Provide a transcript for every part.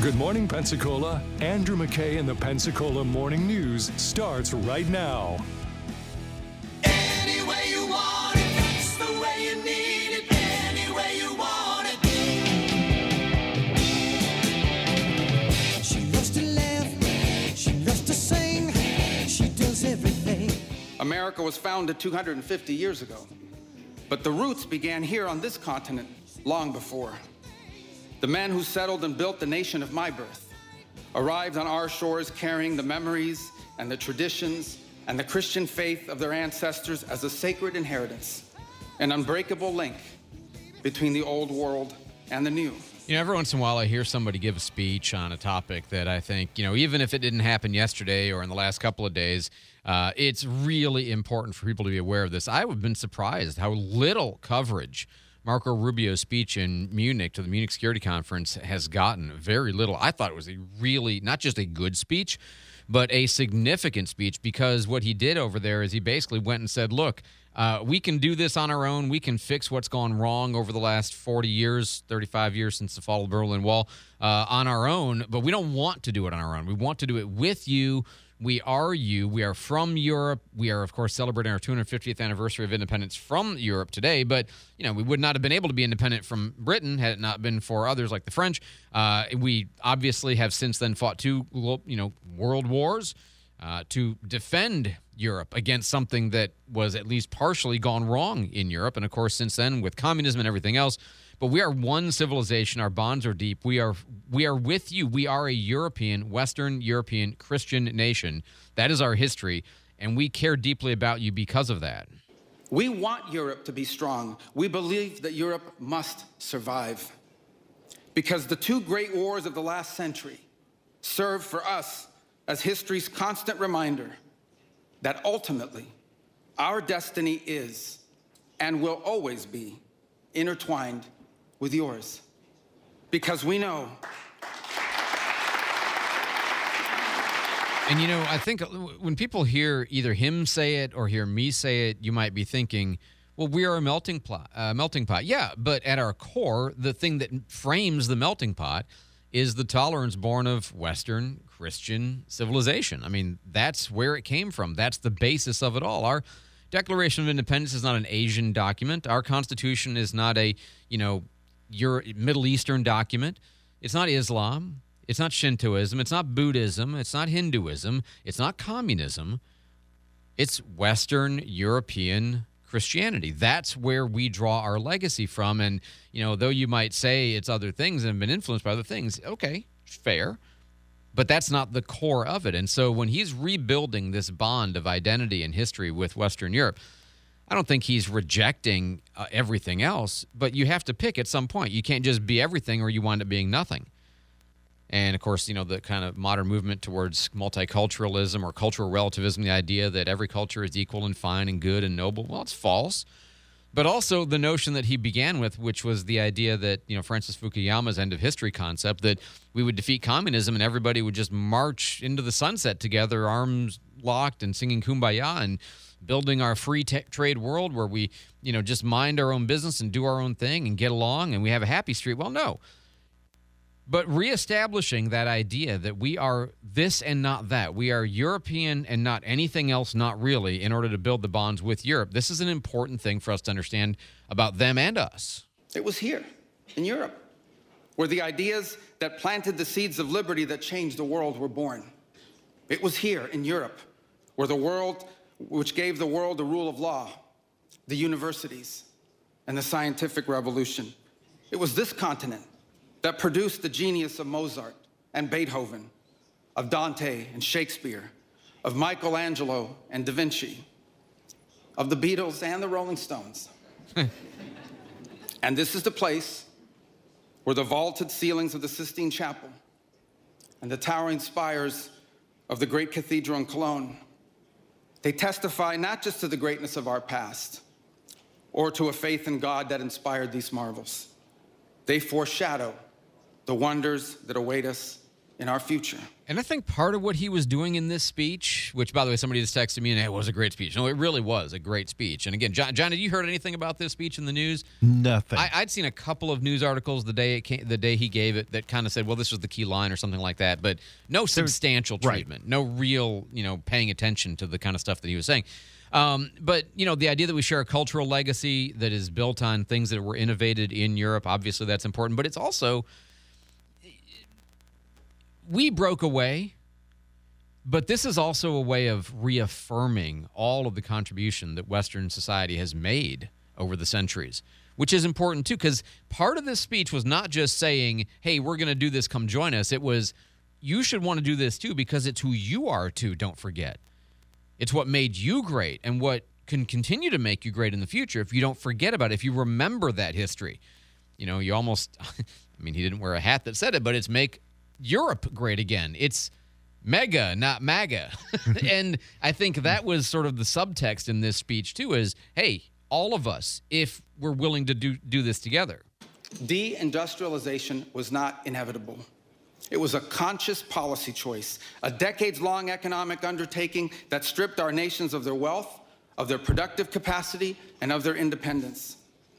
Good morning, Pensacola. Andrew McKay and the Pensacola Morning News starts right now. Any way you want it, that's the way you need it. Any way you want it. She loves to laugh, she loves to sing, she does everything. America was founded 250 years ago, but the roots began here on this continent long before. The men who settled and built the nation of my birth arrived on our shores carrying the memories and the traditions and the Christian faith of their ancestors as a sacred inheritance, an unbreakable link between the old world and the new. You know, every once in a while I hear somebody give a speech on a topic that I think, even if it didn't happen yesterday or in the last couple of days, it's really important for people to be aware of this. I have been surprised how little coverage Marco Rubio's speech in Munich to the Munich Security Conference has gotten. Very little. I thought it was a really, not just a good speech, but a significant speech, because what he did over there is he basically went and said, look, we can do this on our own. We can fix what's gone wrong over the last 40 years, 35 years since the fall of the Berlin Wall on our own, but we don't want to do it on our own. We want to do it with you. We are you. We are from Europe. We are, of course, celebrating our 250th anniversary of independence from Europe today. But, we would not have been able to be independent from Britain had it not been for others like the French. We obviously have since then fought two, world wars to defend Europe against something that was at least partially gone wrong in Europe. And, of course, since then, with communism and everything else, but we are one civilization. Our bonds are deep. We are with you. We are a European, Western European Christian nation. That is our history, and we care deeply about you because of that. We want Europe to be strong. We believe that Europe must survive, because the two great wars of the last century serve for us as history's constant reminder that ultimately our destiny is and will always be intertwined with yours, because we know. And I think when people hear either him say it or hear me say it, you might be thinking, well, we are a melting pot. Yeah, but at our core, the thing that frames the melting pot is the tolerance born of Western Christian civilization. I mean, that's where it came from. That's the basis of it all. Our Declaration of Independence is not an Asian document. Our Constitution is not a, your Middle Eastern document. It's not Islam. It's not Shintoism. It's not Buddhism. It's not Hinduism. It's not communism. It's Western European Christianity. That's where we draw our legacy from. And, though you might say it's other things and have been influenced by other things, okay, fair. But that's not the core of it. And so when he's rebuilding this bond of identity and history with Western Europe, I don't think he's rejecting everything else, but you have to pick at some point. You can't just be everything or you wind up being nothing. And, of course, the kind of modern movement towards multiculturalism or cultural relativism, the idea that every culture is equal and fine and good and noble, well, it's false. But also the notion that he began with, which was the idea that, Francis Fukuyama's end of history concept, that we would defeat communism and everybody would just march into the sunset together, arms locked and singing Kumbaya and building our free trade world where we, just mind our own business and do our own thing and get along and we have a happy street. Well, no. But reestablishing that idea that we are this and not that, we are European and not anything else, not really, in order to build the bonds with Europe, this is an important thing for us to understand about them and us. It was here in Europe where the ideas that planted the seeds of liberty that changed the world were born. It was here in Europe where which gave the world the rule of law, the universities, and the scientific revolution. It was this continent that produced the genius of Mozart and Beethoven, of Dante and Shakespeare, of Michelangelo and Da Vinci, of the Beatles and the Rolling Stones. And this is the place where the vaulted ceilings of the Sistine Chapel and the towering spires of the great cathedral in Cologne, they testify not just to the greatness of our past or to a faith in God that inspired these marvels. They foreshadow the wonders that await us in our future. And I think part of what he was doing in this speech, which, by the way, somebody just texted me, and it was a great speech. No, it really was a great speech. And again, John, had you heard anything about this speech in the news? Nothing. I'd seen a couple of news articles the day he gave it that kind of said, well, this was the key line or something like that, but no substantial treatment, no real, paying attention to the kind of stuff that he was saying. But, the idea that we share a cultural legacy that is built on things that were innovated in Europe, obviously that's important, but it's also, we broke away, but this is also a way of reaffirming all of the contribution that Western society has made over the centuries, which is important too, because part of this speech was not just saying, hey, we're going to do this, come join us. It was, you should want to do this too, because it's who you are too, don't forget. It's what made you great and what can continue to make you great in the future if you don't forget about it, if you remember that history. You almost, he didn't wear a hat that said it, but it's make Europe great again. It's mega, not MAGA. And I think that was sort of the subtext in this speech too, is, hey, all of us, if we're willing to do this together. Deindustrialization was not inevitable. It was a conscious policy choice, a decades-long economic undertaking that stripped our nations of their wealth, of their productive capacity, and of their independence.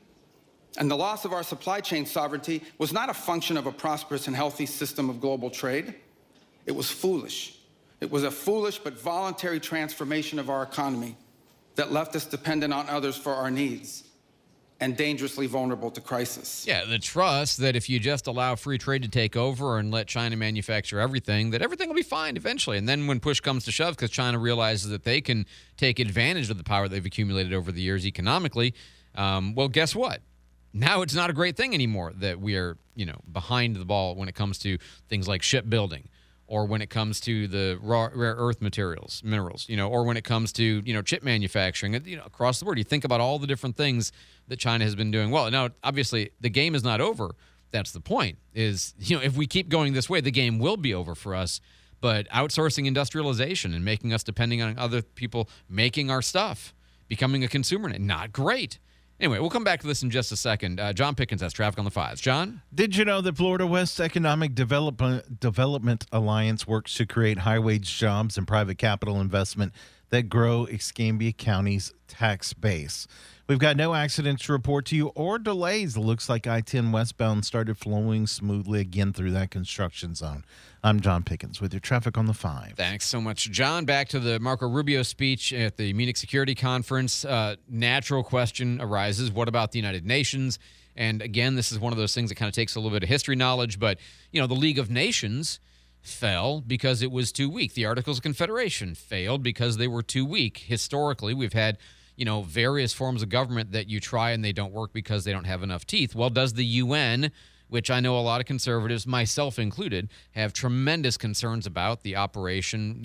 And the loss of our supply chain sovereignty was not a function of a prosperous and healthy system of global trade. It was foolish. It was a foolish but voluntary transformation of our economy that left us dependent on others for our needs and dangerously vulnerable to crisis. Yeah, the trust that if you just allow free trade to take over and let China manufacture everything, that everything will be fine eventually. And then when push comes to shove, because China realizes that they can take advantage of the power they've accumulated over the years economically, well, guess what? Now it's not a great thing anymore that we are, behind the ball when it comes to things like shipbuilding, or when it comes to the rare earth minerals, or when it comes to, chip manufacturing, across the board. You think about all the different things that China has been doing well. Now, obviously, the game is not over. That's the point, is, if we keep going this way, the game will be over for us. But outsourcing industrialization and making us depending on other people making our stuff, becoming a consumer, not great. Anyway, we'll come back to this in just a second. John Pickens has traffic on the 5s. John? Did you know that Florida West Economic Development Alliance works to create high-wage jobs and private capital investment that grow Escambia County's tax base? We've got no accidents to report to you or delays. It looks like I-10 westbound started flowing smoothly again through that construction zone. I'm John Pickens with your traffic on the 5. Thanks so much, John. Back to the Marco Rubio speech at the Munich Security Conference. Natural question arises. What about the United Nations? And again, this is one of those things that kind of takes a little bit of history knowledge. But, the League of Nations fell because it was too weak. The Articles of Confederation failed because they were too weak. Historically, we've had, various forms of government that you try and they don't work because they don't have enough teeth. Well, does the UN, which I know a lot of conservatives, myself included, have tremendous concerns about the operation.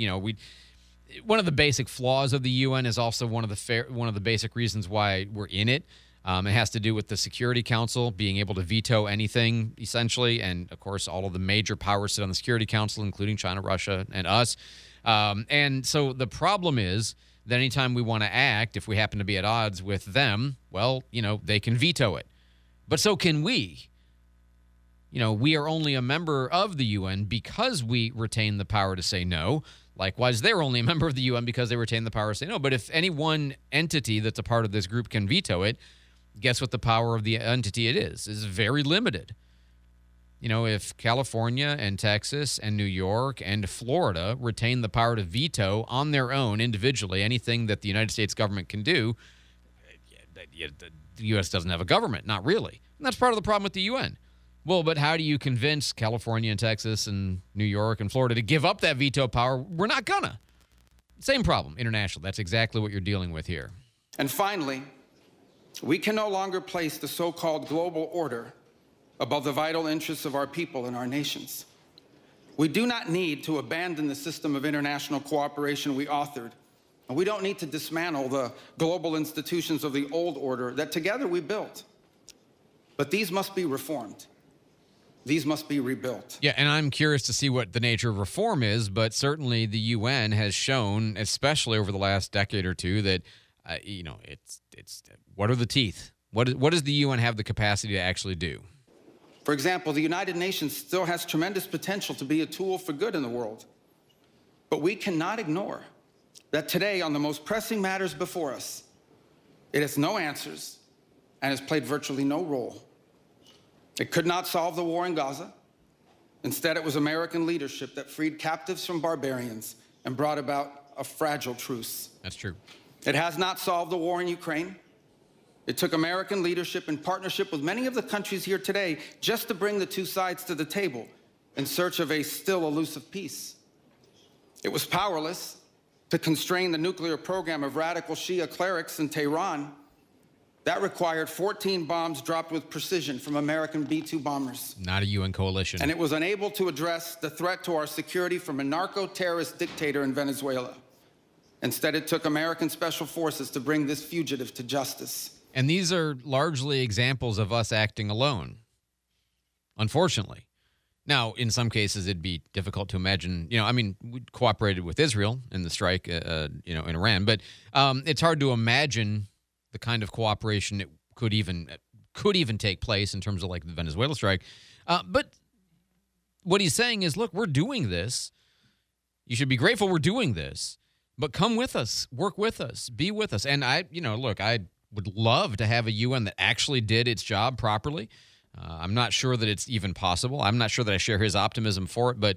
One of the basic flaws of the UN is also one of the basic reasons why we're in it. It has to do with the Security Council being able to veto anything, essentially, and of course, all of the major powers sit on the Security Council, including China, Russia, and us. And so the problem is that anytime we want to act, if we happen to be at odds with them, well, they can veto it. But so can we. We are only a member of the UN because we retain the power to say no. Likewise, they're only a member of the UN because they retain the power to say no. But if any one entity that's a part of this group can veto it, guess what the power of the entity it is very limited. If California and Texas and New York and Florida retain the power to veto on their own individually anything that the United States government can do, the U.S. doesn't have a government, not really. And that's part of the problem with the UN. Well, but how do you convince California and Texas and New York and Florida to give up that veto power? We're not gonna. Same problem, international. That's exactly what you're dealing with here. And finally, we can no longer place the so-called global order above the vital interests of our people and our nations. We do not need to abandon the system of international cooperation we authored, and we don't need to dismantle the global institutions of the old order that together we built. But these must be reformed. These must be rebuilt. Yeah, and I'm curious to see what the nature of reform is, but certainly the UN has shown, especially over the last decade or two, that, it's what are the teeth? What does the UN have the capacity to actually do? For example, the United Nations still has tremendous potential to be a tool for good in the world. But we cannot ignore that today, on the most pressing matters before us, it has no answers and has played virtually no role. It could not solve the war in Gaza. Instead, it was American leadership that freed captives from barbarians and brought about a fragile truce. That's true. It has not solved the war in Ukraine. It took American leadership in partnership with many of the countries here today just to bring the two sides to the table in search of a still elusive peace. It was powerless to constrain the nuclear program of radical Shia clerics in Tehran. That required 14 bombs dropped with precision from American B-2 bombers. Not a UN coalition. And it was unable to address the threat to our security from a narco-terrorist dictator in Venezuela. Instead, it took American special forces to bring this fugitive to justice. And these are largely examples of us acting alone, unfortunately. Now, in some cases, it'd be difficult to imagine. We cooperated with Israel in the strike, in Iran, but it's hard to imagine the kind of cooperation that could even take place in terms of like the Venezuela strike. But what he's saying is, look, we're doing this. You should be grateful we're doing this, but come with us, work with us, be with us. And I would love to have a UN that actually did its job properly. I'm not sure that it's even possible. I'm not sure that I share his optimism for it, but,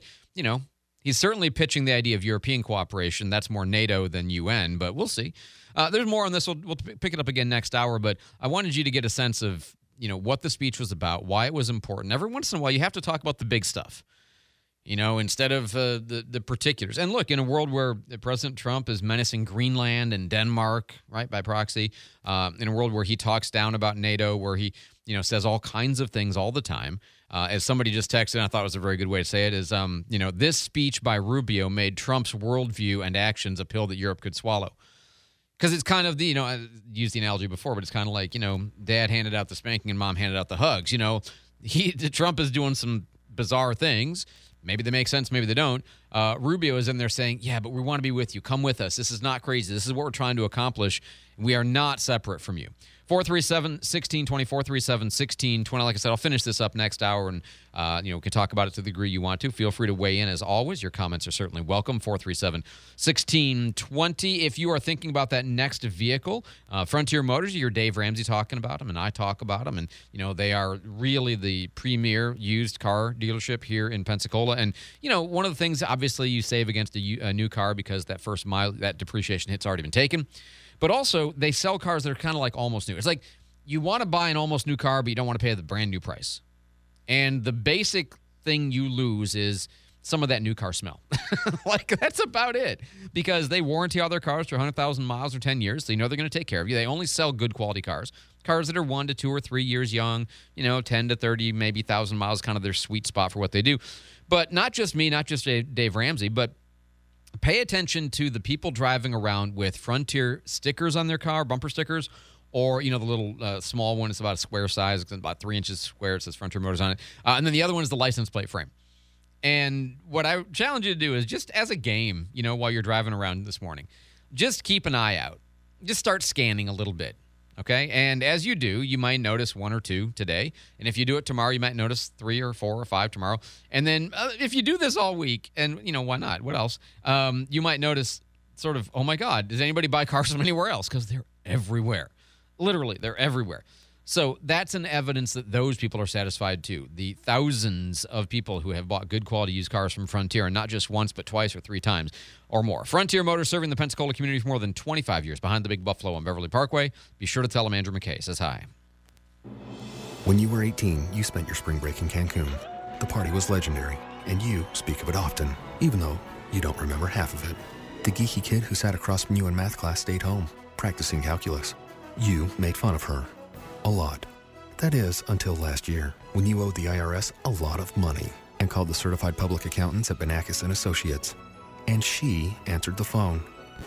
he's certainly pitching the idea of European cooperation. That's more NATO than UN, but we'll see. There's more on this. We'll pick it up again next hour, but I wanted you to get a sense of, what the speech was about, why it was important. Every once in a while, you have to talk about the big stuff, instead of the particulars. And look, in a world where President Trump is menacing Greenland and Denmark, right, by proxy, in a world where he talks down about NATO, where he, says all kinds of things all the time. As somebody just texted, and I thought it was a very good way to say it, is, this speech by Rubio made Trump's worldview and actions a pill that Europe could swallow. Because it's kind of the, I used the analogy before, but it's kind of like, dad handed out the spanking and mom handed out the hugs. Trump is doing some bizarre things. Maybe they make sense, maybe they don't. Rubio is in there saying, yeah, but we want to be with you. Come with us. This is not crazy. This is what we're trying to accomplish. We are not separate from you. 437-1620, 437-1620. Like I said, I'll finish this up next hour, and we can talk about it to the degree you want to. Feel free to weigh in as always. Your comments are certainly welcome. 437-1620. If you are thinking about that next vehicle, Frontier Motors, you're Dave Ramsey talking about them, and I talk about them, and they are really the premier used car dealership here in Pensacola. And one of the things, obviously, you save against a new car because that first mile, that depreciation hit's already been taken. But also, they sell cars that are kind of like almost new. It's like you want to buy an almost new car, but you don't want to pay the brand new price. And the basic thing you lose is some of that new car smell. That's about it. Because they warranty all their cars for 100,000 miles or 10 years, so they're going to take care of you. They only sell good quality cars. Cars that are 1 to 2 or 3 years young, 10 to 30, maybe 1,000 miles, kind of their sweet spot for what they do. But not just me, not just Dave Ramsey, but pay attention to the people driving around with Frontier stickers on their car, bumper stickers, or, the little small one. It's about a square size. It's about 3 inches square. It says Frontier Motors on it. And then the other one is the license plate frame. And what I challenge you to do is just as a game, while you're driving around this morning, just keep an eye out. Just start scanning a little bit. Okay? And as you do, you might notice 1 or 2 today. And if you do it tomorrow, you might notice 3 or 4 or 5 tomorrow. And then if you do this all week, and, why not? What else? You might notice sort of, oh, my God, does anybody buy cars from anywhere else? Because they're everywhere. Literally, they're everywhere. So that's an evidence that those people are satisfied, too. The thousands of people who have bought good quality used cars from Frontier, and not just once, but twice or 3 times or more. Frontier Motors, serving the Pensacola community for more than 25 years, behind the Big Buffalo on Beverly Parkway. Be sure to tell them Andrew McKay says hi. When you were 18, you spent your spring break in Cancun. The party was legendary, and you speak of it often, even though you don't remember half of it. The geeky kid who sat across from you in math class stayed home, practicing calculus. You made fun of her. A lot. That is, until last year, when you owed the IRS a lot of money and called the certified public accountants at Banakis & Associates. And she answered the phone.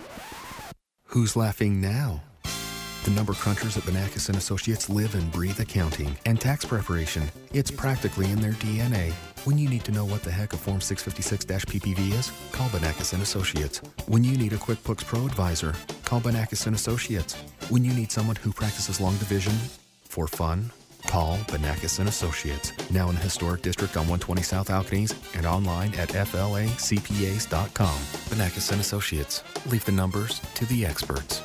Who's laughing now? The number crunchers at Banakis & Associates live and breathe accounting and tax preparation. It's practically in their DNA. When you need to know what the heck a Form 656-PPV is, call Banakis & Associates. When you need a QuickBooks Pro advisor, call Banakis & Associates. When you need someone who practices long division for fun, Call Banakis & Associates, now in the Historic District on 120 South Alkanese and online at flacpas.com. Banakis & Associates. Leave the numbers to the experts.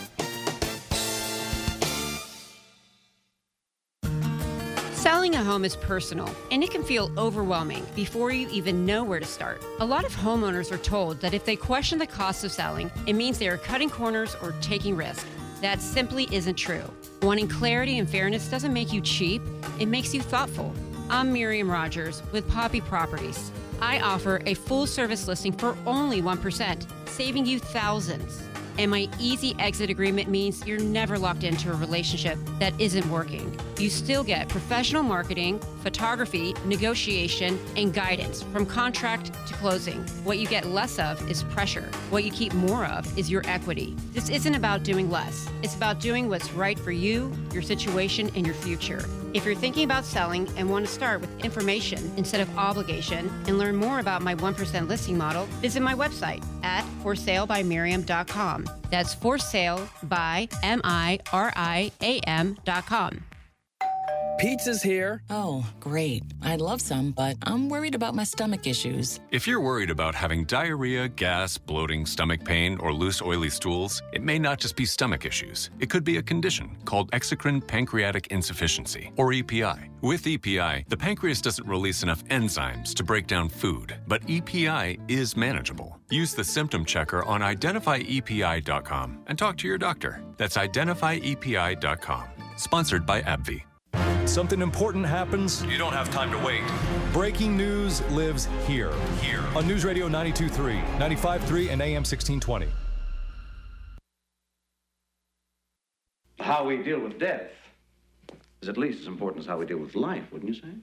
Selling a home is personal, and it can feel overwhelming before you even know where to start. A lot of homeowners are told that if they question the cost of selling, it means they are cutting corners or taking risks. That simply isn't true. Wanting clarity and fairness doesn't make you cheap, it makes you thoughtful. I'm Miriam Rogers with Poppy Properties. I offer a full-service listing for only 1%, saving you thousands. And my easy exit agreement means you're never locked into a relationship that isn't working. You still get professional marketing, photography, negotiation, and guidance from contract to closing. What you get less of is pressure. What you keep more of is your equity. This isn't about doing less. It's about doing what's right for you, your situation, and your future. If you're thinking about selling and want to start with information instead of obligation and learn more about my 1% listing model, visit my website at forsalebymiriam.com. That's forsalebymiriam.com. Pizza's here. Oh, great. I'd love some, but I'm worried about my stomach issues. If you're worried about having diarrhea, gas, bloating, stomach pain, or loose, oily stools, it may not just be stomach issues. It could be a condition called exocrine pancreatic insufficiency, or EPI. With EPI, the pancreas doesn't release enough enzymes to break down food, but EPI is manageable. Use the symptom checker on identifyepi.com and talk to your doctor. That's identifyepi.com. Sponsored by AbbVie. Something important happens. You don't have time to wait. Breaking news lives here. On News Radio 92.3, 95.3, and AM 1620. How we deal with death is at least as important as how we deal with life, wouldn't you say?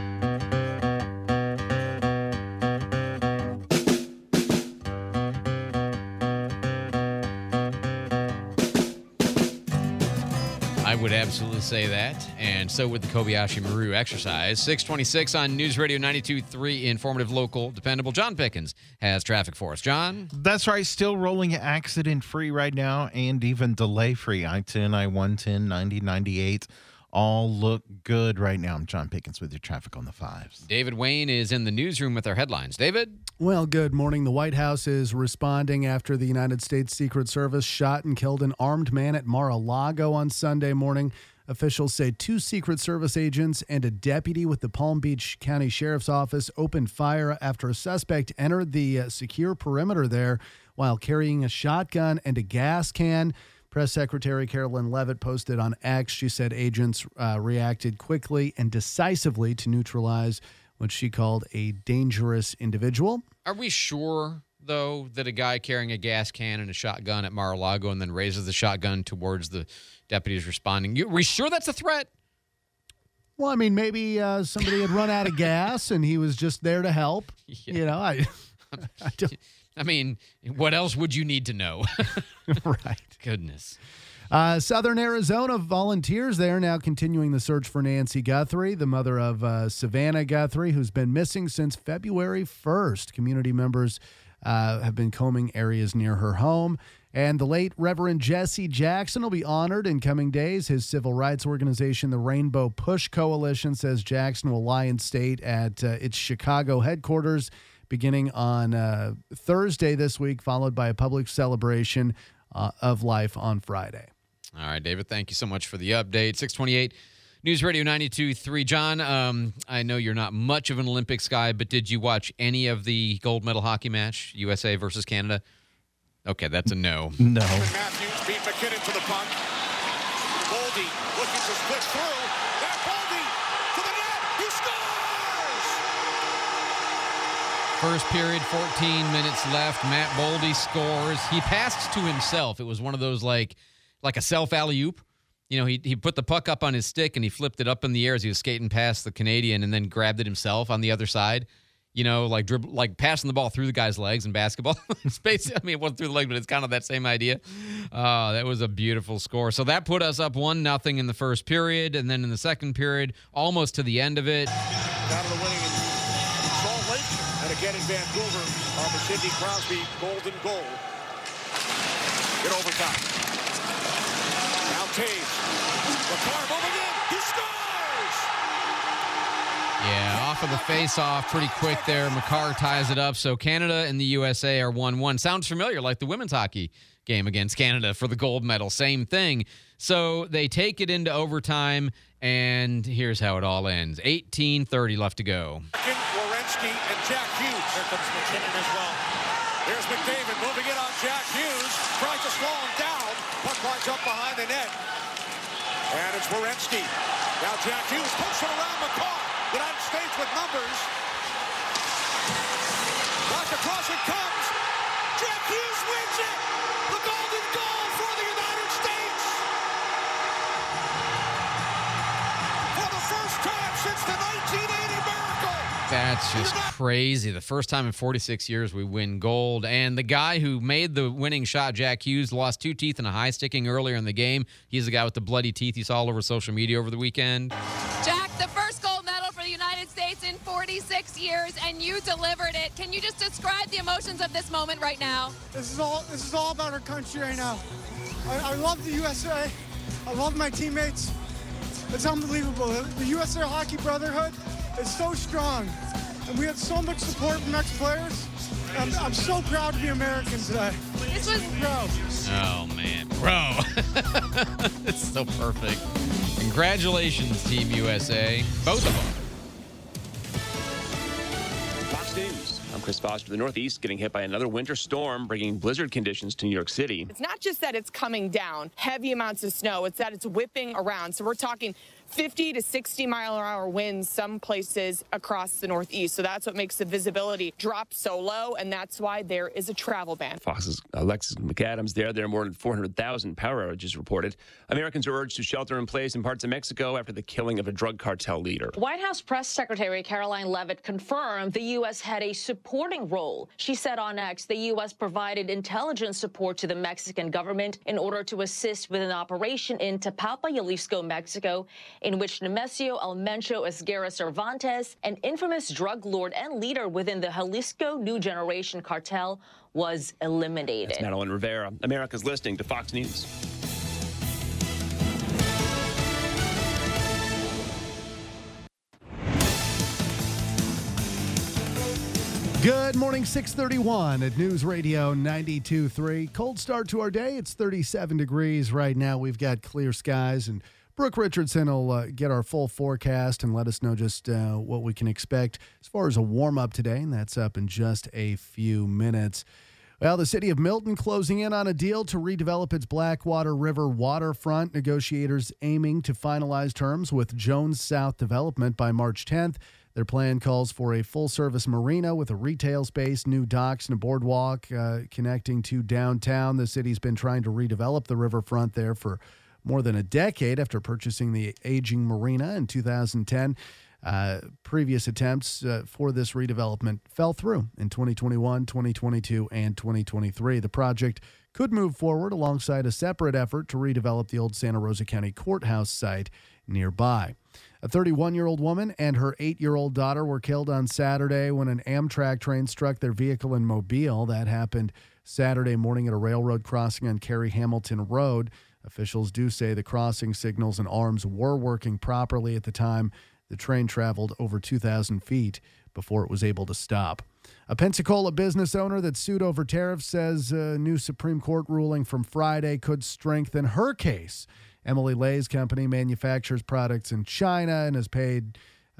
I would absolutely say that, and so would the Kobayashi Maru exercise. 626 on News Radio 92.3, informative, local, dependable. John Pickens has traffic for us. John? That's right. Still rolling accident-free right now and even delay-free. I-10, I-110, 90, 98 all look good right now. I'm John Pickens with your traffic on the fives. David Wayne is in the newsroom with our headlines. David? Well, good morning. The White House is responding after the United States Secret Service shot and killed an armed man at Mar-a-Lago on Sunday morning. Officials say 2 Secret Service agents and a deputy with the Palm Beach County Sheriff's Office opened fire after a suspect entered the secure perimeter there while carrying a shotgun and a gas can. Press Secretary Carolyn Leavitt posted on X. She said agents reacted quickly and decisively to neutralize what she called a dangerous individual. Are we sure, though, that a guy carrying a gas can and a shotgun at Mar-a-Lago and then raises the shotgun towards the deputies responding, are we sure that's a threat? Well, I mean, maybe somebody had run out of gas and he was just there to help. Yeah. You know, I don't. I mean, what else would you need to know? Right. Goodness. Southern Arizona volunteers there now continuing the search for Nancy Guthrie, the mother of Savannah Guthrie, who's been missing since February 1st. Community members have been combing areas near her home. And the late Reverend Jesse Jackson will be honored in coming days. His civil rights organization, the Rainbow Push Coalition, says Jackson will lie in state at its Chicago headquarters beginning on Thursday this week, followed by a public celebration of life on Friday. All right, David, thank you so much for the update. 628 News Radio 92.3. John, I know you're not much of an Olympics guy, but did you watch any of the gold medal hockey match, USA versus Canada? Okay, that's a no. No. Matthews beat McKinnon to the puck. Boldy looking to split through. That Boldy to the net. He scores! First period, 14 minutes left. Matt Boldy scores. He passed to himself. It was one of those like a self alley-oop. You know, he put the puck up on his stick and he flipped it up in the air as he was skating past the Canadian and then grabbed it himself on the other side. You know, like passing the ball through the guy's legs in basketball. It's basically, I mean, it wasn't through the leg, but it's kind of that same idea. That was a beautiful score. So that put us up 1-0 in the first period, and then in the second period, almost to the end of it. Down to the winning in Salt Lake, and again in Vancouver on the Sidney Crosby golden goal. In overtime. Now Taves. McCarr moving in. He scores! Yeah, off of the face-off pretty quick there. McCarr ties it up. So Canada and the USA are 1-1. Sounds familiar, like the women's hockey game against Canada for the gold medal. Same thing. So they take it into overtime, and here's how it all ends. 18:30 left to go. Werenski and Jack Hughes. Here comes McKinnon as well. Here's McDavid moving in on Jack Hughes. Tries to slow him down. Puck lines up behind the net. And it's Werenski. Now Jack Hughes puts it around McCarr. United States with numbers. Back across it comes. Jack Hughes wins it. The golden goal for the United States. For the first time since the 1980 miracle. That's just crazy. The first time in 46 years we win gold. And the guy who made the winning shot, Jack Hughes, lost 2 teeth in a high sticking earlier in the game. He's the guy with the bloody teeth you saw all over social media over the weekend. Jack, the first gold medal for the United States in 46 years, and you delivered it. Can you just describe the emotions of this moment right now? This is all about our country right now. I love the USA. I love my teammates. It's unbelievable. The USA Hockey Brotherhood is so strong, and we have so much support from ex-players. I'm so proud to be American today. This was proud. Oh, man. Bro. It's so perfect. Congratulations, Team USA. Both of them. Fox News. I'm Chris Foster. The Northeast getting hit by another winter storm, bringing blizzard conditions to New York City. It's not just that it's coming down, heavy amounts of snow. It's that it's whipping around. So we're talking 50 to 60 mile per hour winds some places across the Northeast. So that's what makes the visibility drop so low, and that's why there is a travel ban. Fox's Alexis McAdams there. There are more than 400,000 power outages reported. Americans are urged to shelter in place in parts of Mexico after the killing of a drug cartel leader. White House Press Secretary Caroline Leavitt confirmed the U.S. had a supporting role. She said on X the U.S. provided intelligence support to the Mexican government in order to assist with an operation in Tapalpa, Jalisco, Mexico, in which Nemesio Almencho Esguerra Cervantes, an infamous drug lord and leader within the Jalisco New Generation cartel, was eliminated. That's Madeline Rivera. America's listening to Fox News. Good morning, 6:31 at News Radio 92.3. Cold start to our day. It's 37 degrees right now. We've got clear skies, and Brooke Richardson will get our full forecast and let us know just what we can expect as far as a warm-up today, and that's up in just a few minutes. Well, the city of Milton closing in on a deal to redevelop its Blackwater River waterfront. Negotiators aiming to finalize terms with Jones South Development by March 10th. Their plan calls for a full-service marina with a retail space, new docks, and a boardwalk connecting to downtown. The city's been trying to redevelop the riverfront there for more than a decade after purchasing the aging marina in 2010. Previous attempts for this redevelopment fell through in 2021, 2022, and 2023. The project could move forward alongside a separate effort to redevelop the old Santa Rosa County Courthouse site nearby. A 31-year-old woman and her 8-year-old daughter were killed on Saturday when an Amtrak train struck their vehicle in Mobile. That happened Saturday morning at a railroad crossing on Cary Hamilton Road. Officials do say the crossing signals and arms were working properly at the time. The train traveled over 2,000 feet before it was able to stop. A Pensacola business owner that sued over tariffs says a new Supreme Court ruling from Friday could strengthen her case. Emily Lay's company manufactures products in China and has paid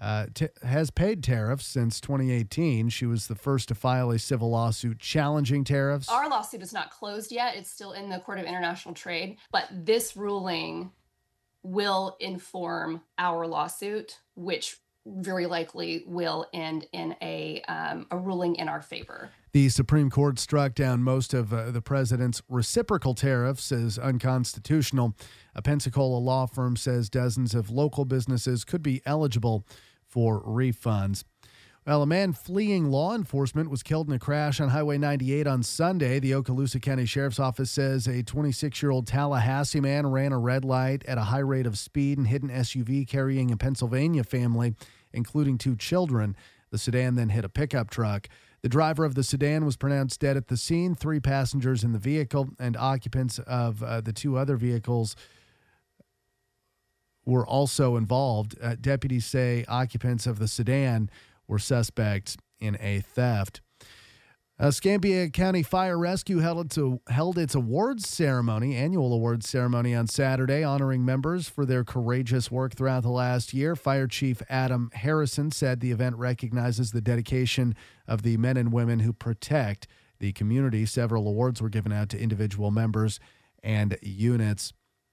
tariffs since 2018. She was the first to file a civil lawsuit challenging tariffs. Our lawsuit is not closed yet. It's still in the Court of International Trade. But this ruling will inform our lawsuit, which very likely will end in a ruling in our favor. The Supreme Court struck down most of the president's reciprocal tariffs as unconstitutional. A Pensacola law firm says dozens of local businesses could be eligible for refunds. Well, a man fleeing law enforcement was killed in a crash on Highway 98 on Sunday. The Okaloosa County Sheriff's Office says a 26-year-old Tallahassee man ran a red light at a high rate of speed and hit an SUV carrying a Pennsylvania family, including 2 children. The sedan then hit a pickup truck. The driver of the sedan was pronounced dead at the scene. 3 passengers in the vehicle and occupants of the 2 other vehicles were also involved. Deputies say occupants of the sedan were suspects in a theft. Escambia County Fire Rescue held its annual awards ceremony on Saturday, honoring members for their courageous work throughout the last year. Fire Chief Adam Harrison said the event recognizes the dedication of the men and women who protect the community. Several awards were given out to individual members and units.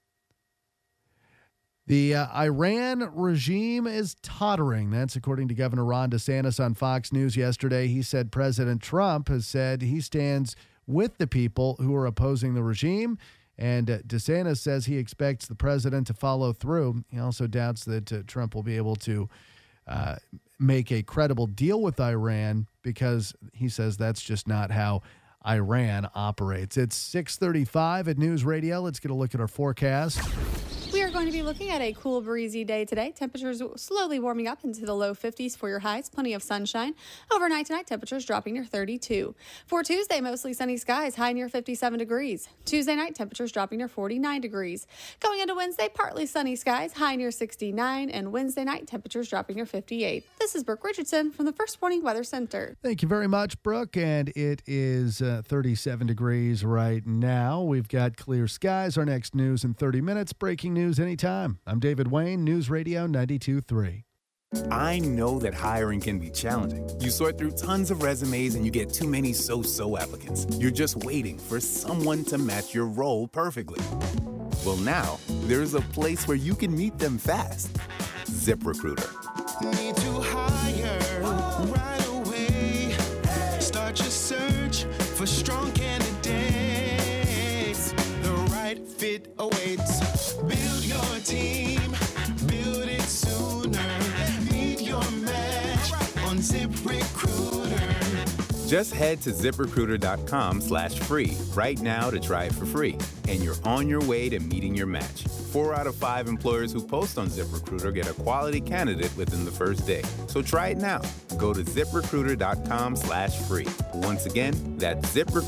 The Iran regime is tottering. That's according to Governor Ron DeSantis on Fox News yesterday. He said President Trump has said he stands with the people who are opposing the regime, and DeSantis says he expects the president to follow through. He also doubts that Trump will be able to make a credible deal with Iran because he says that's just not how Iran operates. It's 6:35 at News Radio. Let's get a look at our forecast. We are going to be looking at a cool, breezy day today. Temperatures slowly warming up into the low 50s for your highs. Plenty of sunshine. Overnight tonight, temperatures dropping near 32. For Tuesday, mostly sunny skies, high near 57 degrees. Tuesday night, temperatures dropping near 49 degrees. Going into Wednesday, partly sunny skies, high near 69. And Wednesday night, temperatures dropping near 58. This is Brooke Richardson from the First Warning Weather Center. Thank you very much, Brooke. And it is 37 degrees right now. We've got clear skies. Our next news in 30 minutes. Breaking news anytime. I'm David Wayne, News Radio 92.3. I know that hiring can be challenging. You sort through tons of resumes and you get too many so-so applicants. You're just waiting for someone to match your role perfectly. Well, now, there's a place where you can meet them fast. ZipRecruiter. Need to hire right away. Start your search for strong candidates. The right fit awaits. Build your team. Build it sooner. Meet your match on ZipRecruiter. Just head to ZipRecruiter.com/free right now to try it for free. And you're on your way to meeting your match. 4 out of 5 employers who post on ZipRecruiter get a quality candidate within the first day. So try it now. Go to ZipRecruiter.com/free. Once again, that's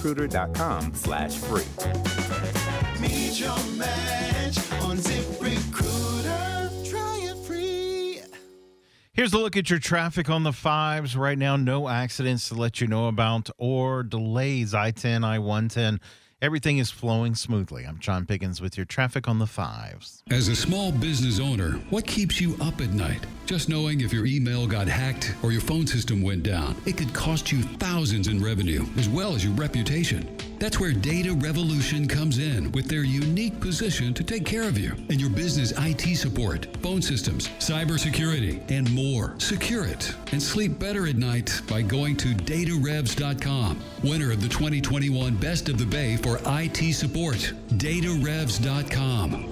ZipRecruiter.com/free. Meet your match on ZipRecruiter. Try it free. Here's a look at your traffic on the 5s. Right now, no accidents to let you know about or delays. I-10, I-110. Everything is flowing smoothly. I'm John Pickens with your traffic on the 5s. As a small business owner, what keeps you up at night? Just knowing if your email got hacked or your phone system went down, it could cost you thousands in revenue as well as your reputation. That's where Data Revolution comes in with their unique position to take care of you and your business IT support, phone systems, cybersecurity, and more. Secure it and sleep better at night by going to datarevs.com. Winner of the 2021 Best of the Bay for IT support. datarevs.com.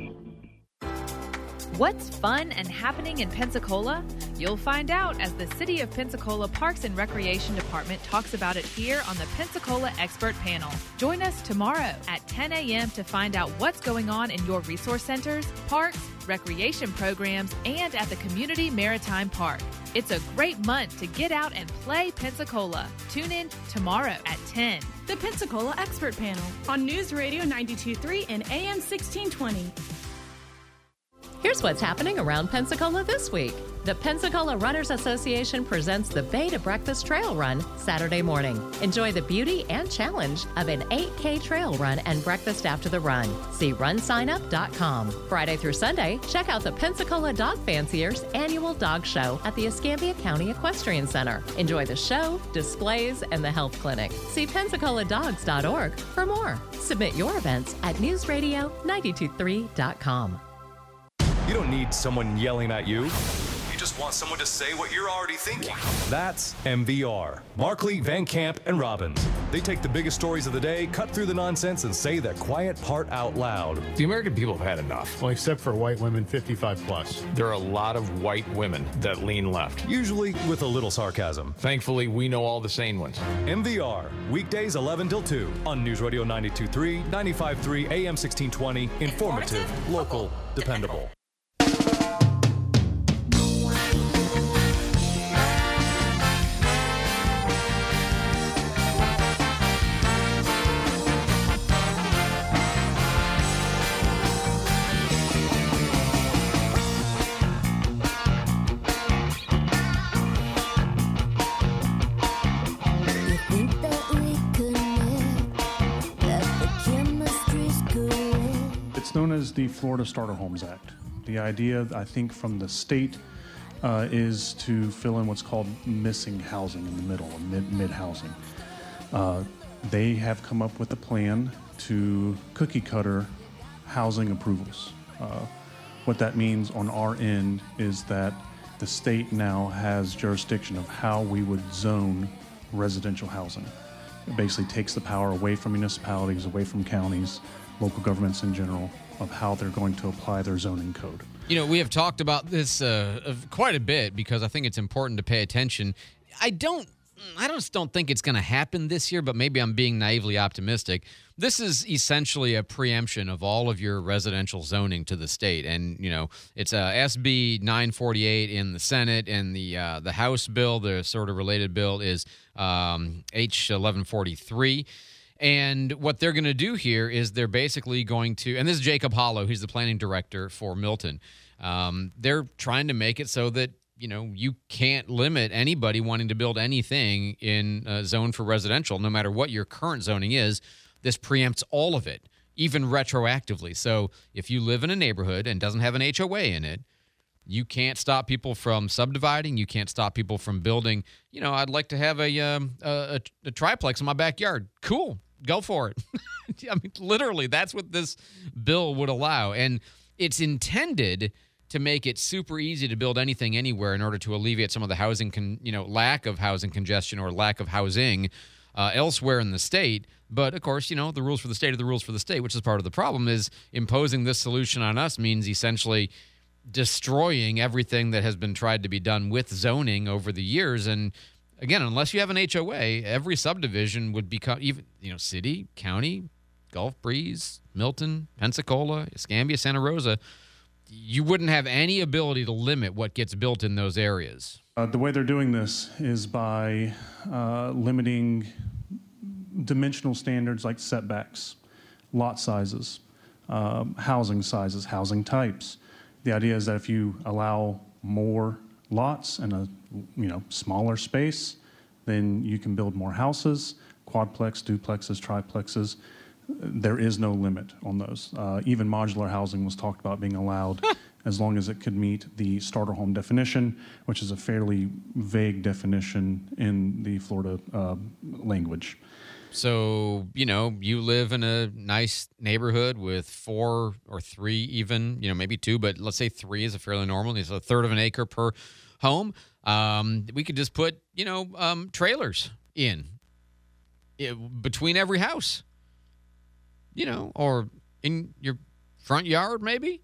What's fun and happening in Pensacola? You'll find out as the City of Pensacola Parks and Recreation Department talks about it here on the Pensacola Expert Panel. Join us tomorrow at 10 a.m. to find out what's going on in your resource centers, parks, recreation programs, and at the Community Maritime Park. It's a great month to get out and play Pensacola. Tune in tomorrow at 10. The Pensacola Expert Panel on News Radio 92.3 and AM 1620. Here's what's happening around Pensacola this week. The Pensacola Runners Association presents the Bay to Breakfast Trail Run Saturday morning. Enjoy the beauty and challenge of an 8K trail run and breakfast after the run. See runsignup.com. Friday through Sunday, check out the Pensacola Dog Fanciers annual dog show at the Escambia County Equestrian Center. Enjoy the show, displays, and the health clinic. See PensacolaDogs.org for more. Submit your events at newsradio923.com. You don't need someone yelling at you. You just want someone to say what you're already thinking. That's MVR. Markley, Van Camp, and Robbins. They take the biggest stories of the day, cut through the nonsense, and say the quiet part out loud. The American people have had enough. Well, except for white women 55 plus. There are a lot of white women that lean left. Usually with a little sarcasm. Thankfully, we know all the sane ones. MVR, weekdays 11 till 2 on News Radio 92.3, 95.3, AM 1620. Informative, local, dependable. It's known as the Florida Starter Homes Act. The idea, I think, from the state is to fill in what's called missing housing in the middle, or mid housing. They have come up with a plan to cookie cutter housing approvals. What that means on our end is that the state now has jurisdiction of how we would zone residential housing. It basically takes the power away from municipalities, away from counties, local governments in general, of how they're going to apply their zoning code. You know, we have talked about this quite a bit because I think it's important to pay attention. I just don't think it's going to happen this year, but maybe I'm being naively optimistic. This is essentially a preemption of all of your residential zoning to the state. And, you know, it's SB 948 in the Senate, and the House bill, the sort of related bill, is H 1143. And what they're going to do here is they're basically going to, and this is Jacob Hollow, who's the planning director for Milton. They're trying to make it so that, you know, you can't limit anybody wanting to build anything in a zone for residential, no matter what your current zoning is. This preempts all of it, even retroactively. So if you live in a neighborhood and doesn't have an HOA in it, you can't stop people from subdividing. You can't stop people from building. You know, I'd like to have a triplex in my backyard. Cool. Go for it. I mean, literally, that's what this bill would allow. And it's intended to make it super easy to build anything anywhere in order to alleviate some of the housing, lack of housing congestion or lack of housing elsewhere in the state. But, of course, you know, the rules for the state are the rules for the state, which is part of the problem. Is imposing this solution on us means essentially destroying everything that has been tried to be done with zoning over the years. And again, unless you have an HOA, every subdivision would become, even, you know, city, county, Gulf Breeze, Milton, Pensacola, Escambia, Santa Rosa, you wouldn't have any ability to limit what gets built in those areas. The way they're doing this is by limiting dimensional standards like setbacks, lot sizes, housing sizes, housing types. The idea is that if you allow more lots in a smaller space, then you can build more houses, quadplex, duplexes, triplexes. There is no limit on those. Even modular housing was talked about being allowed as long as it could meet the starter home definition, which is a fairly vague definition in the Florida language. So, you know, you live in a nice neighborhood with 4 or 3 even, you know, maybe 2, but let's say 3 is a fairly normal. It's a third of an acre per home. We could just put, trailers in between every house, you know, or in your front yard maybe.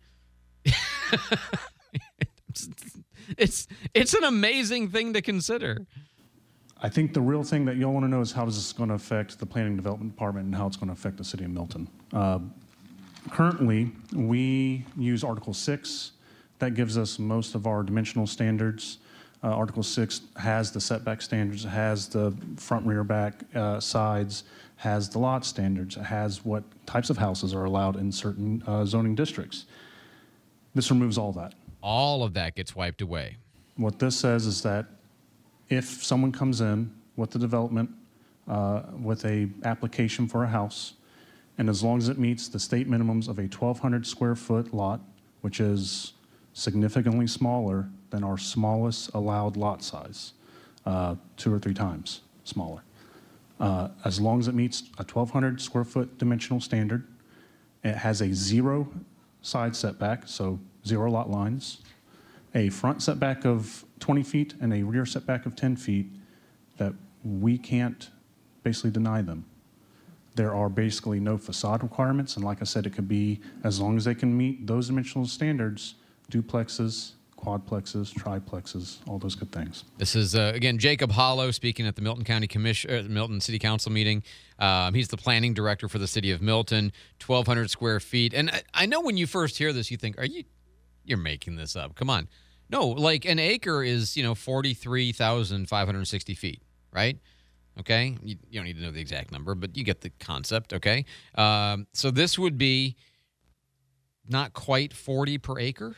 It's an amazing thing to consider. I think the real thing that you'll want to know is how is this going to affect the Planning and Development Department and how it's going to affect the city of Milton. Currently, we use Article 6. That gives us most of our dimensional standards. Article 6 has the setback standards, has the front, rear, back, sides, has the lot standards, has what types of houses are allowed in certain zoning districts. This removes all that. All of that gets wiped away. What this says is that if someone comes in with the development, with a application for a house, and as long as it meets the state minimums of a 1,200 square foot lot, which is significantly smaller than our smallest allowed lot size, 2 or 3 times smaller. As long as it meets a 1,200 square foot dimensional standard, it has a 0 side setback, so 0 lot lines, a front setback of 20 feet and a rear setback of 10 feet, that we can't basically deny them. There are basically no facade requirements, and like I said, it could be, as long as they can meet those dimensional standards, duplexes, quadplexes, triplexes, all those good things. This is, again, Jacob Hollow speaking at the Milton County Milton City Council meeting. He's the planning director for the city of Milton, 1,200 square feet. And I know when you first hear this, you think, you're making this up. Come on. No, like an acre is, 43,560 feet, right? Okay? You don't need to know the exact number, but you get the concept, okay? So this would be not quite 40 per acre.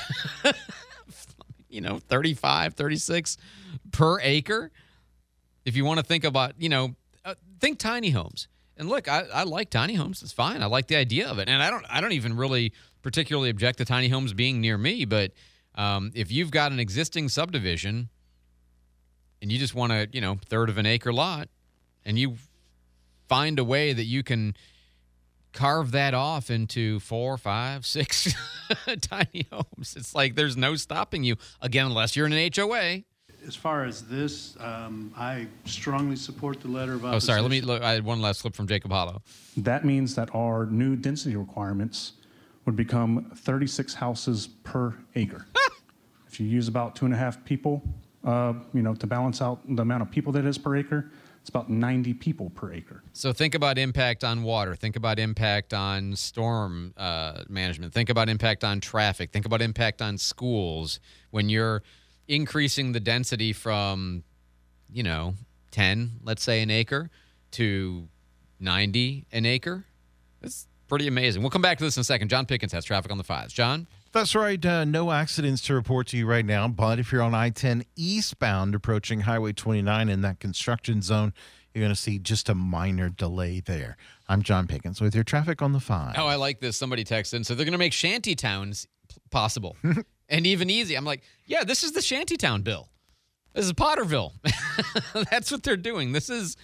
35, 36 per acre. If you want to think about, think tiny homes. And look, I like tiny homes. It's fine. I like the idea of it. And I don't even really particularly object to tiny homes being near me. But if you've got an existing subdivision and you just want a, third of an acre lot, and you find a way that you can carve that off into 4, 5, 6 tiny homes, it's like there's no stopping you, again, unless you're in an HOA. As far as this, I strongly support the letter of opposition. Oh, sorry. Let me look. I had one last clip from Jacob Hollow. That means that our new density requirements would become 36 houses per acre. If you use about 2.5 people, to balance out the amount of people that is per acre, it's about 90 people per acre. So think about impact on water. Think about impact on storm management. Think about impact on traffic. Think about impact on schools. When you're increasing the density from, 10, let's say, an acre to 90 an acre, that's pretty amazing. We'll come back to this in a second. John Pickens has traffic on the 5s. John? That's right. No accidents to report to you right now, but if you're on I-10 eastbound approaching Highway 29 in that construction zone, you're going to see just a minor delay there. I'm John Pickens with your traffic on the 5. Oh, I like this. Somebody texted in. So they're going to make shanty towns possible and even easy. I'm like, yeah, this is the shantytown bill. This is Potterville. That's what they're doing. This is,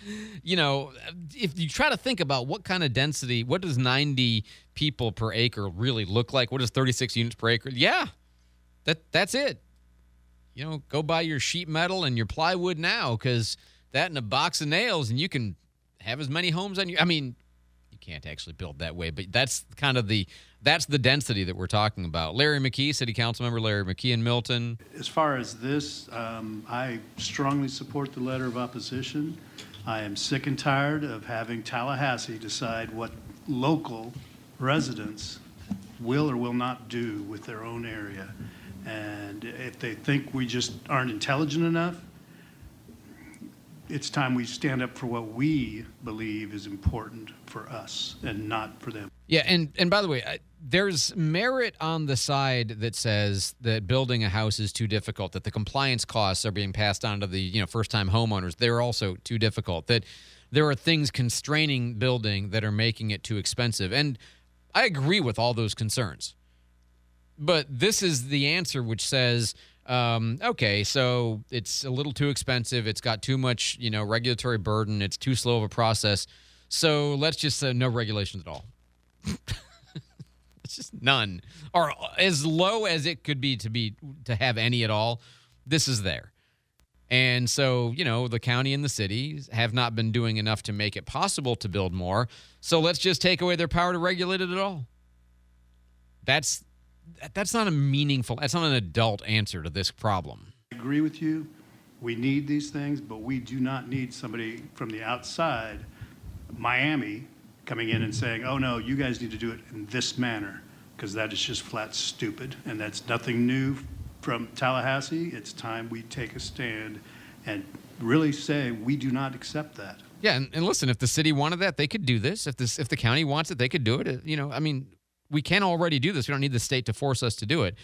if you try to think about what kind of density, what does 90 people per acre really look like? What is 36 units per acre? Yeah, that's it. Go buy your sheet metal and your plywood now, because that and a box of nails, and you can have as many homes on you. I mean, you can't actually build that way, but that's kind of that's the density that we're talking about. Larry McKee, City Council Member Larry McKee in Milton. As far as this, I strongly support the letter of opposition. I am sick and tired of having Tallahassee decide what local residents will or will not do with their own area. And if they think we just aren't intelligent enough, it's time we stand up for what we believe is important for us and not for them. Yeah, and by the way, there's merit on the side that says that building a house is too difficult, that the compliance costs are being passed on to the first-time homeowners. They're also too difficult, that there are things constraining building that are making it too expensive. And I agree with all those concerns. But this is the answer, which says, okay, so it's a little too expensive. It's got too much, regulatory burden. It's too slow of a process. So let's just no regulations at all. It's just none, or as low as it could be to have any at all. This is there. And so, the county and the cities have not been doing enough to make it possible to build more. So let's just take away their power to regulate it at all. That's not a meaningful, that's not an adult answer to this problem. I agree with you. We need these things, but we do not need somebody from the outside, Miami, coming in and saying, oh, no, you guys need to do it in this manner, because that is just flat stupid. And that's nothing new from Tallahassee. It's time we take a stand and really say we do not accept that. Yeah, and listen, if the city wanted that, they could do this. If the county wants it, they could do it. We can already do this. We don't need the state to force us to do it.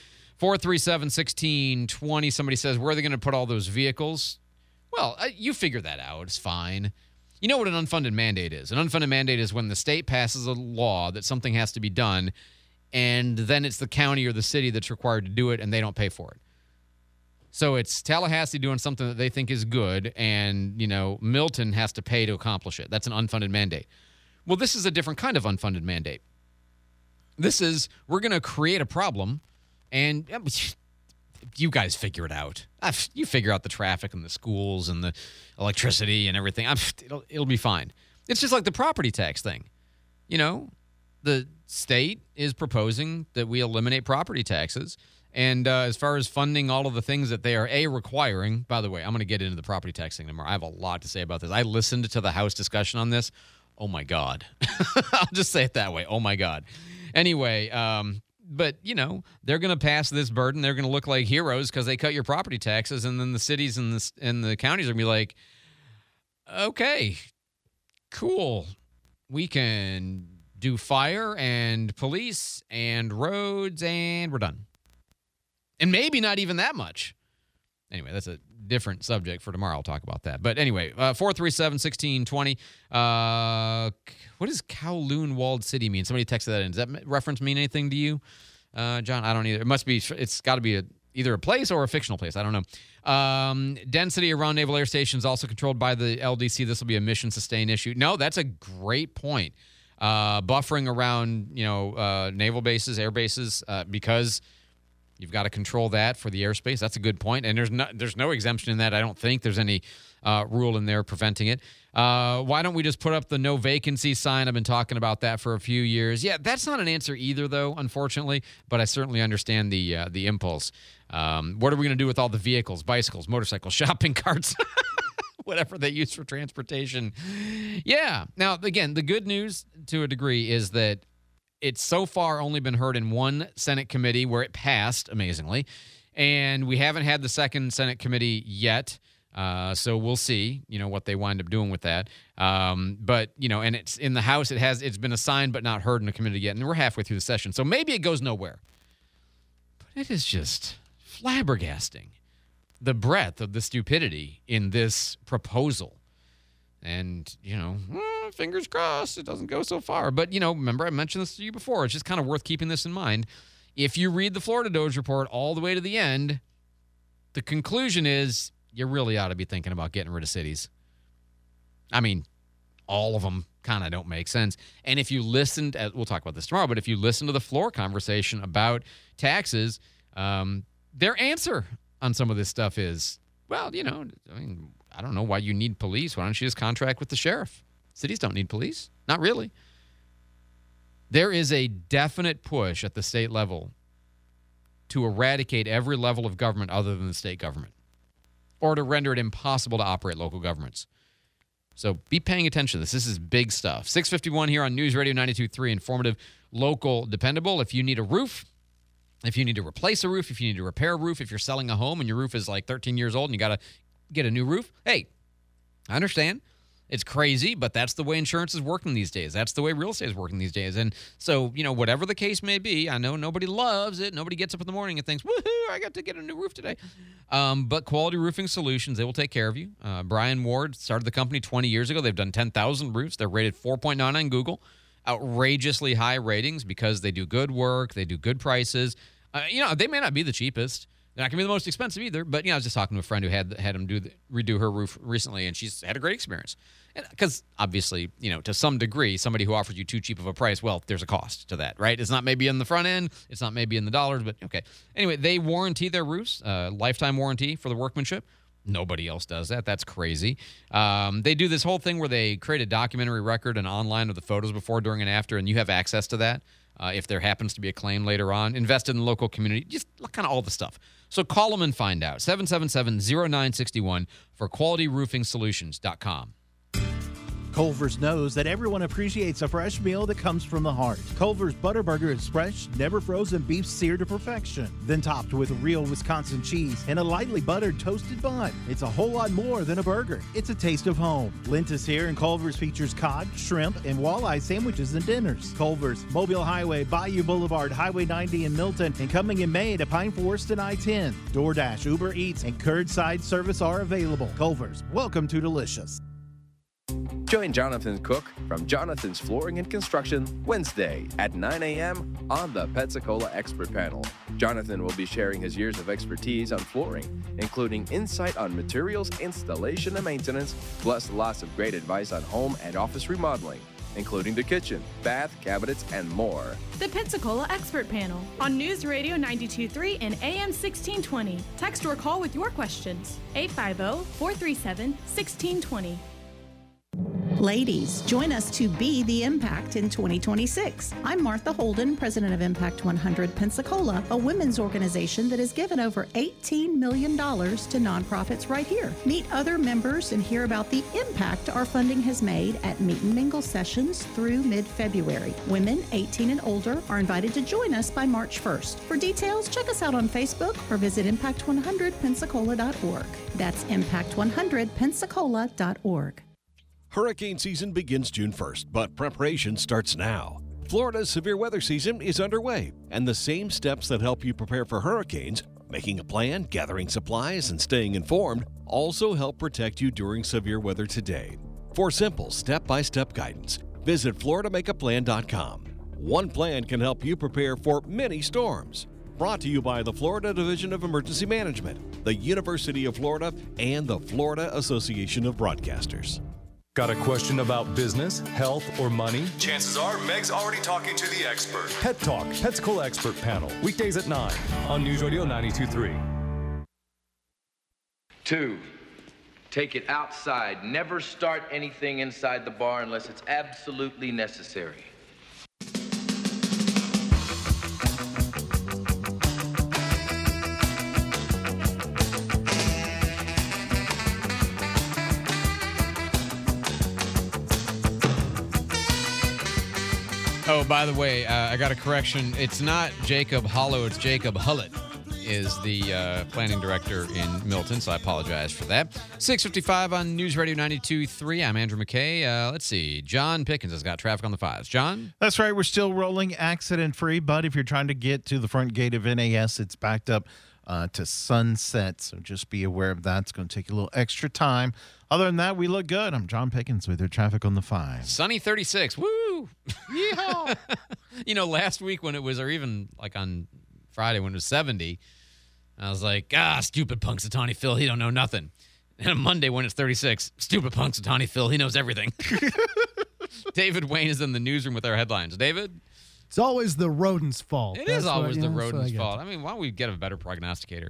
437-1620, somebody says, where are they going to put all those vehicles? Well, you figure that out. It's fine. You know what an unfunded mandate is? An unfunded mandate is when the state passes a law that something has to be done, and then it's the county or the city that's required to do it, and they don't pay for it. So it's Tallahassee doing something that they think is good, and, Milton has to pay to accomplish it. That's an unfunded mandate. Well, this is a different kind of unfunded mandate. This is, we're going to create a problem, and you guys figure it out. You figure out the traffic and the schools and the electricity and everything. It'll be fine. It's just like the property tax thing. The state is proposing that we eliminate property taxes. And as far as funding all of the things that they are, requiring, by the way, I'm going to get into the property tax thing tomorrow. I have a lot to say about this. I listened to the House discussion on this. Oh, my God. I'll just say it that way. Oh, my God. Anyway, but, they're going to pass this burden. They're going to look like heroes because they cut your property taxes. And then the cities and the counties are going to be like, okay, cool. We can do fire and police and roads and we're done. And maybe not even that much. Anyway, that's a different subject for tomorrow. I'll talk about that. But anyway, 437-1620. What does Kowloon Walled City mean? Somebody texted that in. Does that reference mean anything to you, John? I don't either. It must be. It's got to be either a place or a fictional place. I don't know. Density around Naval Air Station is also controlled by the LDC. This will be a mission sustain issue. No, that's a great point. Buffering around, naval bases, air bases, because you've got to control that for the airspace. That's a good point. And there's no exemption in that. I don't think there's any rule in there preventing it. Why don't we just put up the no vacancy sign? I've been talking about that for a few years. Yeah, that's not an answer either, though, unfortunately. But I certainly understand the impulse. What are we going to do with all the vehicles, bicycles, motorcycles, shopping carts, whatever they use for transportation? Yeah. Now, again, the good news to a degree is that it's so far only been heard in one Senate committee where it passed, amazingly. And we haven't had the second Senate committee yet. So we'll see, what they wind up doing with that. But, and it's in the House. It's been assigned but not heard in the committee yet. And we're halfway through the session. So maybe it goes nowhere. But it is just flabbergasting, the breadth of the stupidity in this proposal. And, fingers crossed it doesn't go so far. But, remember I mentioned this to you before. It's just kind of worth keeping this in mind. If you read the Florida Doge report all the way to the end, the conclusion is you really ought to be thinking about getting rid of cities. I mean, all of them kind of don't make sense. And if you listened, we'll talk about this tomorrow, but if you listen to the floor conversation about taxes, their answer on some of this stuff is, well, I don't know why you need police. Why don't you just contract with the sheriff? Cities don't need police. Not really. There is a definite push at the state level to eradicate every level of government other than the state government, or to render it impossible to operate local governments. So be paying attention to this. This is big stuff. 651 here on News Radio 92.3, informative, local, dependable. If you need a roof, if you need to replace a roof, if you need to repair a roof, if you're selling a home and your roof is like 13 years old and you got to get a new roof, hey, I understand. It's crazy, but that's the way insurance is working these days. That's the way real estate is working these days. And so, whatever the case may be, I know nobody loves it. Nobody gets up in the morning and thinks, woohoo, I got to get a new roof today. But Quality Roofing Solutions, they will take care of you. Brian Ward started the company 20 years ago. They've done 10,000 roofs. They're rated 4.9 on Google. Outrageously high ratings because they do good work. They do good prices. They may not be the cheapest. They're not going to be the most expensive either, but, I was just talking to a friend who had him redo her roof recently, and she's had a great experience. Because, obviously, to some degree, somebody who offers you too cheap of a price, well, there's a cost to that, right? It's not maybe in the front end. It's not maybe in the dollars, but okay. Anyway, they warranty their roofs, lifetime warranty for the workmanship. Nobody else does that. That's crazy. They do this whole thing where they create a documentary record and online of the photos before, during, and after, and you have access to that. If there happens to be a claim later on, invested in the local community, just kind of all the stuff. So call them and find out. 777-0961 for qualityroofingsolutions.com. Culver's knows that everyone appreciates a fresh meal that comes from the heart. Culver's Butterburger is fresh, never frozen beef seared to perfection, then topped with real Wisconsin cheese and a lightly buttered toasted bun. It's a whole lot more than a burger. It's a taste of home. Lent is here, and Culver's features cod, shrimp, and walleye sandwiches and dinners. Culver's, Mobile Highway, Bayou Boulevard, Highway 90 in Milton, and coming in May to Pine Forest and I-10. DoorDash, Uber Eats, and curbside service are available. Culver's, welcome to delicious. Join Jonathan Cook from Jonathan's Flooring and Construction Wednesday at 9 a.m. on the Pensacola Expert Panel. Jonathan will be sharing his years of expertise on flooring, including insight on materials, installation, and maintenance, plus lots of great advice on home and office remodeling, including the kitchen, bath, cabinets, and more. The Pensacola Expert Panel on News Radio 92.3 and AM 1620. Text or call with your questions. 850-437-1620. Ladies, join us to be the impact in 2026. I'm Martha Holden, president of Impact 100 Pensacola, a women's organization that has given over $18 million to nonprofits right here. Meet other members and hear about the impact our funding has made at meet and mingle sessions through mid-February. Women 18 and older are invited to join us by March 1st. For details, check us out on Facebook or visit impact100pensacola.org. That's impact100pensacola.org. Hurricane season begins June 1st, but preparation starts now. Florida's severe weather season is underway, and the same steps that help you prepare for hurricanes Making a plan, gathering supplies, and staying informed also help protect you during severe weather today. For simple step-by-step guidance, visit FloridaMakeAPlan.com. One plan can help you prepare for many storms. Brought to you by the Florida Division of Emergency Management, the University of Florida, and the Florida Association of Broadcasters. Got a question about business, health, or money? Chances are Meg's already talking to the expert. Pet Talk, Pensacola Expert Panel, weekdays at 9 on News Radio 92.3. 2, take it outside. Never start anything inside the bar unless it's absolutely necessary. Oh, by the way, I got a correction. It's not Jacob Hollow, it's Jacob Hullett is the planning director in Milton, so I apologize for that. 6:55 on News Radio 92.3. I'm Andrew McKay. Let's see. John Pickens has got traffic on the 5s. John? That's right. We're still rolling accident-free, but if you're trying to get to the front gate of NAS, it's backed up to Sunset, so just be aware of that. It's going to take a little extra time. Other than that, we look good. I'm John Pickens with your traffic on the 5. Sunny 36. Woo! Yeehaw! Last week when it was, or even like on Friday when it was 70, I was like, stupid Punxsutawney Phil, he don't know nothing. And on Monday when it's 36, stupid Punxsutawney Phil, he knows everything. David Wayne is in the newsroom with our headlines. David? It's always the rodent's fault. It is always the rodent's fault. I mean, why don't we get a better prognosticator?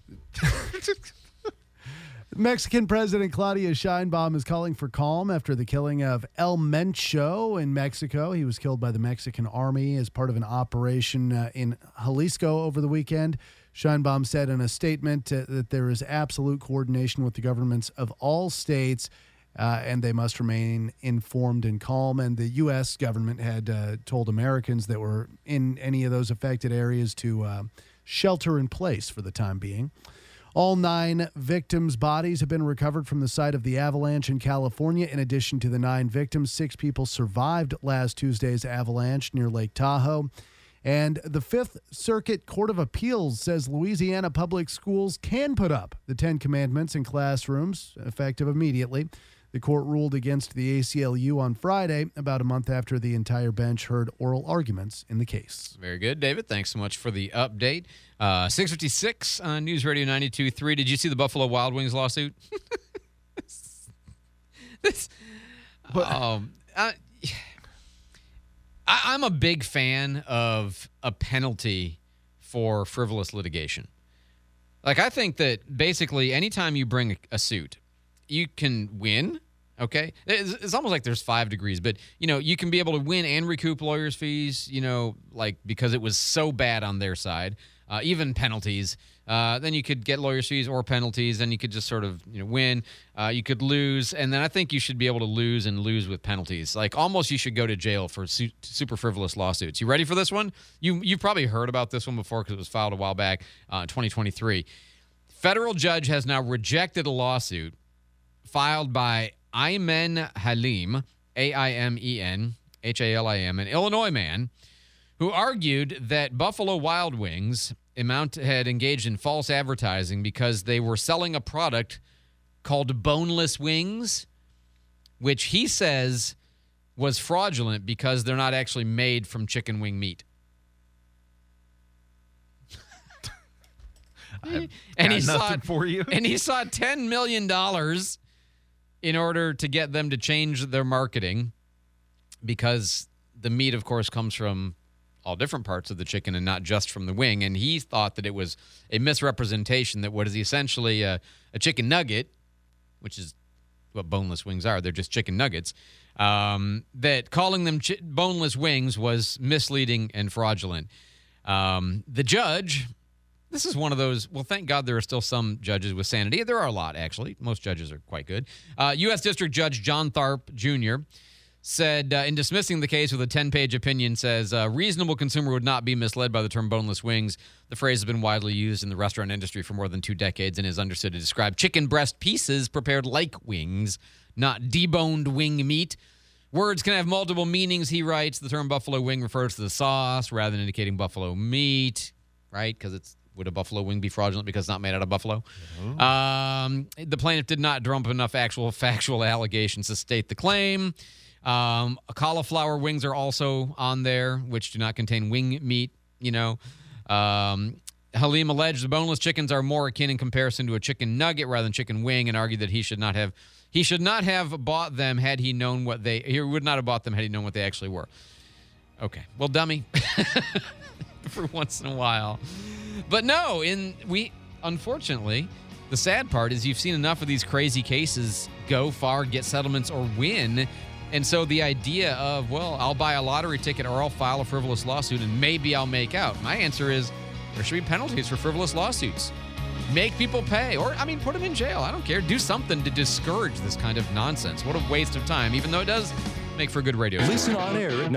Mexican President Claudia Sheinbaum is calling for calm after the killing of El Mencho in Mexico. He was killed by the Mexican army as part of an operation in Jalisco over the weekend. Sheinbaum said in a statement that there is absolute coordination with the governments of all states, and they must remain informed and calm. And the U.S. government had told Americans that were in any of those affected areas to shelter in place for the time being. All 9 victims' bodies have been recovered from the site of the avalanche in California. In addition to the 9 victims, 6 people survived last Tuesday's avalanche near Lake Tahoe. And the Fifth Circuit Court of Appeals says Louisiana public schools can put up the 10 Commandments in classrooms, effective immediately. The court ruled against the ACLU on Friday, about a month after the entire bench heard oral arguments in the case. Very good, David. Thanks so much for the update. 6:56 on News Radio 92.3. Did you see the Buffalo Wild Wings lawsuit? I'm a big fan of a penalty for frivolous litigation. Like, I think that basically anytime you bring a suit, you can win, okay? It's almost like there's 5 degrees, but, you can be able to win and recoup lawyers' fees, because it was so bad on their side, even penalties. Then you could get lawyers' fees or penalties. Then you could just sort of, win. You could lose. And then I think you should be able to lose and lose with penalties. Like, almost you should go to jail for super frivolous lawsuits. You ready for this one? You've probably heard about this one before because it was filed a while back, 2023. Federal judge has now rejected a lawsuit filed by Ayman Halim, Aimen Halim, an Illinois man who argued that Buffalo Wild Wings had engaged in false advertising because they were selling a product called boneless wings, which he says was fraudulent because they're not actually made from chicken wing meat. And he sought $10 million in order to get them to change their marketing, because the meat, of course, comes from all different parts of the chicken and not just from the wing. And he thought that it was a misrepresentation, that what is essentially a chicken nugget, which is what boneless wings are, they're just chicken nuggets, that calling them boneless wings was misleading and fraudulent. The judge... This is one of those, well, thank God there are still some judges with sanity. There are a lot, actually. Most judges are quite good. U.S. District Judge John Tharp Jr. said, in dismissing the case with a 10-page opinion, says, a reasonable consumer would not be misled by the term boneless wings. The phrase has been widely used in the restaurant industry for more than 2 decades and is understood to describe chicken breast pieces prepared like wings, not deboned wing meat. Words can have multiple meanings, he writes. The term buffalo wing refers to the sauce rather than indicating buffalo meat, right? Because it's Would a buffalo wing be fraudulent because it's not made out of buffalo? The plaintiff did not drum up enough actual factual allegations to state the claim. Cauliflower wings are also on there, which do not contain wing meat, Halim alleged the boneless chickens are more akin in comparison to a chicken nugget rather than chicken wing, and argued that he should not have bought them had he known what he would not have bought them had he known what they actually were. Okay. Well, dummy. For once in a while. But no, unfortunately, the sad part is you've seen enough of these crazy cases go far, get settlements, or win. And so the idea of, well, I'll buy a lottery ticket or I'll file a frivolous lawsuit and maybe I'll make out. My answer is there should be penalties for frivolous lawsuits. Make people pay. Or, put them in jail. I don't care. Do something to discourage this kind of nonsense. What a waste of time, even though it does make for good radio. Listen on air at